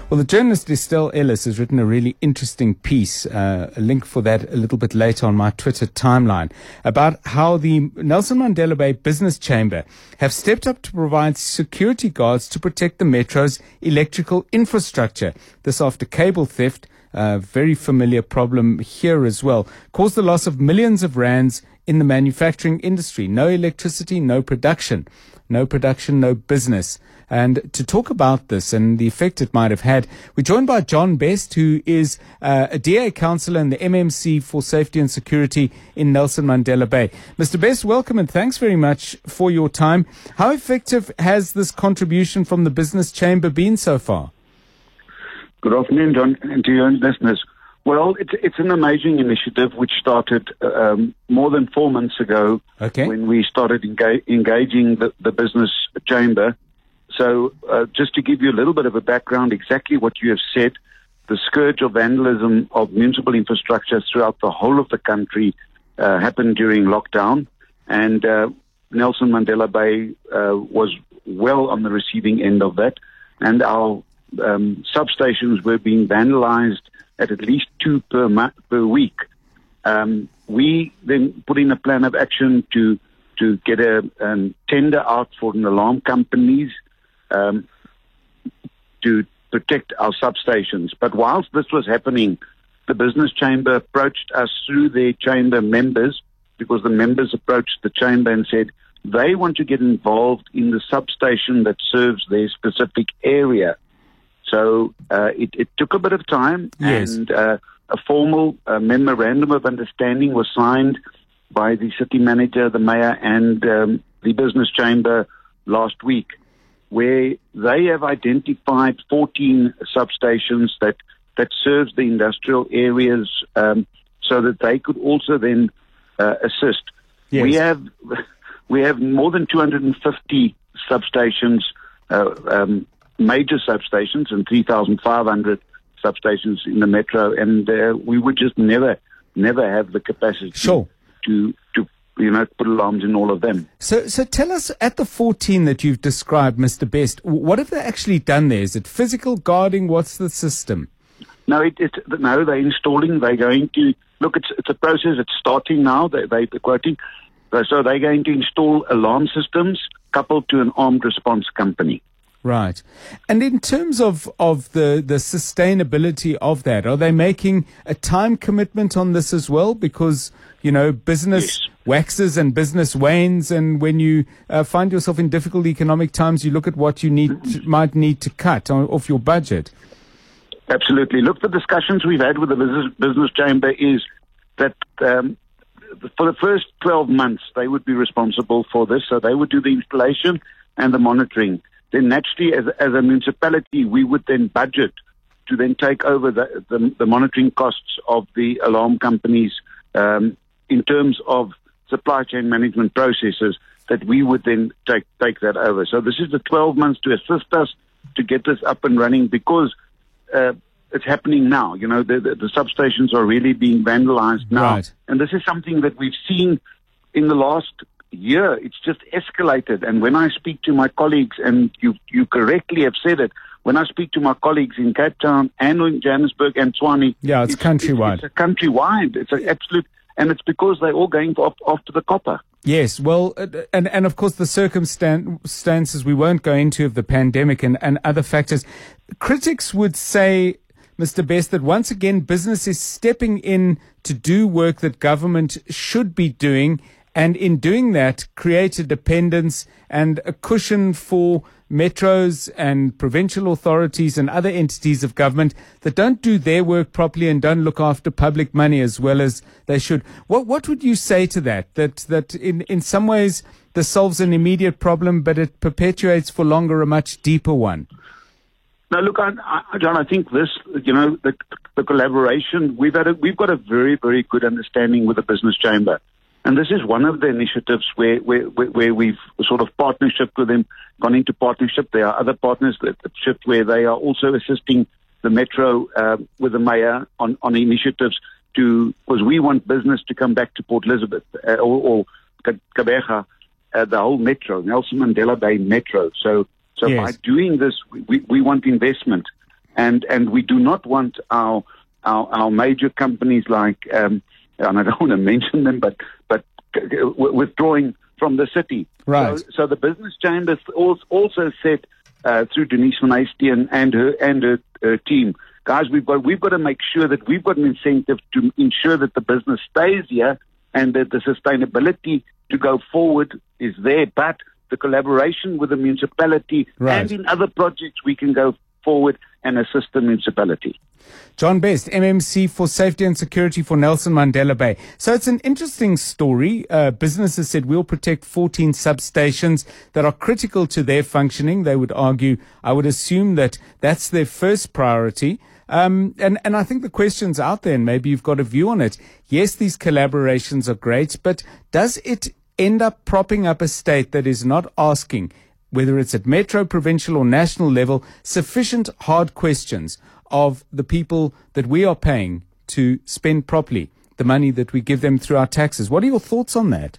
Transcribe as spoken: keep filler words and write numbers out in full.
Well, the journalist Estelle Ellis has written a really interesting piece, uh, a link for that a little bit later on my Twitter timeline, about how the Nelson Mandela Bay Business Chamber have stepped up to provide security guards to protect the Metro's electrical infrastructure. This after cable theft, a very familiar problem here as well, caused the loss of millions of rands in the manufacturing industry. No electricity, no production. No production, no business. And to talk about this and the effect it might have had, we're joined by John Best, who is uh, a D A councillor in the M M C for Safety and Security in Nelson Mandela Bay. Mister Best, welcome and thanks very much for your time. How effective has this contribution from the Business Chamber been so far? Good afternoon, John, and to your listeners. Well, it's it's an amazing initiative which started um, more than four months ago okay. when we started enga- engaging the, the business chamber. So uh, just to give you a little bit of a background, exactly what you have said, the scourge of vandalism of municipal infrastructure throughout the whole of the country uh, happened during lockdown, and uh, Nelson Mandela Bay uh, was well on the receiving end of that, and our um, substations were being vandalized at at least two per month, per week. Um, we then put in a plan of action to to get a, a tender out for an alarm companies um, to protect our substations. But whilst this was happening, the business chamber approached us through their chamber members, because the members approached the chamber and said they want to get involved in the substation that serves their specific area. So uh, it, it took a bit of time, yes. and uh, a formal uh, memorandum of understanding was signed by the city manager, the mayor, and um, the business chamber last week, where they have identified fourteen substations that, that serves the industrial areas um, so that they could also then uh, assist. Yes. We have we have more than two hundred fifty substations, uh, um, major substations, and three thousand five hundred substations in the metro, and uh, we would just never, never have the capacity sure. to, to, you know, put alarms in all of them. So, so tell us, at the fourteen that you've described, Mister Best, what have they actually done there? Is it physical guarding? What's the system? No, it, it, no, they're installing. They're going to look. It's it's a process. It's starting now. They they're quoting. So they're going to install alarm systems coupled to an armed response company. Right. And in terms of, of the, the sustainability of that, are they making a time commitment on this as well? Because, you know, business yes. waxes and business wanes, and when you uh, find yourself in difficult economic times, you look at what you need to, might need to cut on, off your budget. Absolutely. Look, the discussions we've had with the business, business chamber is that um, for the first twelve months, they would be responsible for this. So they would do the installation and the monitoring. Then naturally, as, as a municipality, we would then budget to then take over the, the, the monitoring costs of the alarm companies um, in terms of supply chain management processes, that we would then take, take that over. So this is the twelve months to assist us to get this up and running, because uh, it's happening now. You know, the, the, the substations are really being vandalized now. Right. And this is something that we've seen in the last year. It's just escalated. And when I speak to my colleagues, and you you correctly have said it, when I speak to my colleagues in Cape Town and in Johannesburg and Tshwane, yeah, it's, it's countrywide. It's, it's a countrywide. It's an absolute, and it's because they're all going off, off to the copper. Yes, well, and, and of course the circumstances we won't go into of the pandemic and, and other factors. Critics would say, Mister Best, that once again business is stepping in to do work that government should be doing, and in doing that, create a dependence and a cushion for metros and provincial authorities and other entities of government that don't do their work properly and don't look after public money as well as they should. What what would you say to that? That that in, in some ways this solves an immediate problem, but it perpetuates for longer a much deeper one. Now, look, I, I, John, I think this, you know, the, the collaboration, we've had a, we've got a very, very good understanding with the business chamber. And this is one of the initiatives where, where, where we've sort of partnership with them, gone into partnership. There are other partners that shift where they are also assisting the Metro uh, with the mayor on, on initiatives to, because we want business to come back to Port Elizabeth uh, or, or Gqeberha, uh, the whole Metro, Nelson Mandela Bay Metro. So, so yes. by doing this, we, we want investment. And and we do not want our our, our major companies like, um, and I don't want to mention them, but but withdrawing from the city. Right. So, so the business chambers also said uh, through Denise van Eysten and her and her, her team, guys, we've got we've got to make sure that we've got an incentive to ensure that the business stays here and that the sustainability to go forward is there. But the collaboration with the municipality right. and in other projects we can go forward and assist the municipality. John Best, M M C for Safety and Security for Nelson Mandela Bay. So it's an interesting story. Uh, businesses said we'll protect fourteen substations that are critical to their functioning. They would argue, I would assume that that's their first priority. Um, and, and I think the question's out there, and maybe you've got a view on it. Yes, these collaborations are great, but does it end up propping up a state that is not asking, whether it's at metro, provincial or national level, sufficient hard questions of the people that we are paying to spend properly the money that we give them through our taxes? What are your thoughts on that?